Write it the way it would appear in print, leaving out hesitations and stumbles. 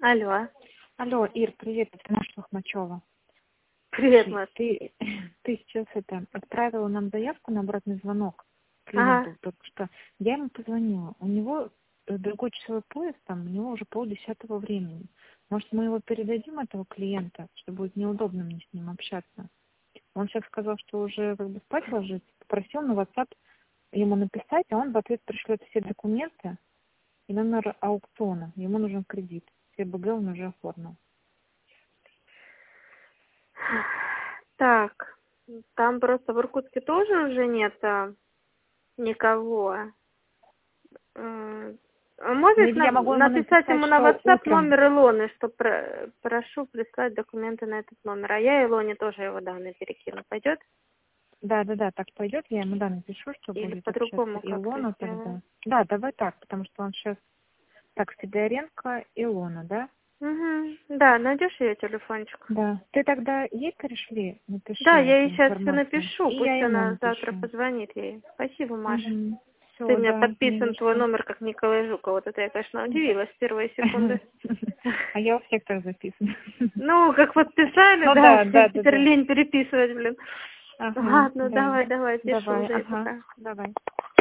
Алло. Алло, Ир, привет, это Маша Лохмачева. Привет, Слушай, Маш. ты сейчас отправила нам заявку на обратный звонок Ага. клиенту только что. Я ему позвонила. У него другой часовой пояс, там у него уже 9:30 времени. Может, мы его передадим, этого клиента, что будет неудобно мне с ним общаться. Он сейчас сказал, что уже как бы спать ложится. Попросил на WhatsApp ему написать, а он в ответ пришлет все документы и номер аукциона. Ему нужен кредит. СБГ он уже оформил. Так, там просто в Иркутске тоже уже нет никого. Можешь Я могу ему написать написать, ему на что WhatsApp утром. номер Илоны, что прошу прислать документы на этот номер. А я Илоне тоже его данные перекину. Пойдет? Да, так пойдет. Я ему напишу, что Или будет общаться по-другому как-то Илона тогда. сделаем? Да, давай так, потому что он сейчас... Так, Сидоренко, Илона, да? Угу. Да, найдешь ее телефончик? Да. Ты тогда ей перешли, Да, напиши я эту ей сейчас все информацию. напишу, И я пусть ему она завтра напишу. позвонит ей. Спасибо, Маша. Угу. Ты у Все, меня да, не подписан за твой что. номер как Николай Жуков. Вот это я, конечно, удивилась с первой секунды. А я у всех так записана. Ну, как подписали, Ну да, да, все, да, да, теперь да. лень переписывать, блин. Ага, Ладно, да. давай, пишу Давай, уже, ага, пока. давай.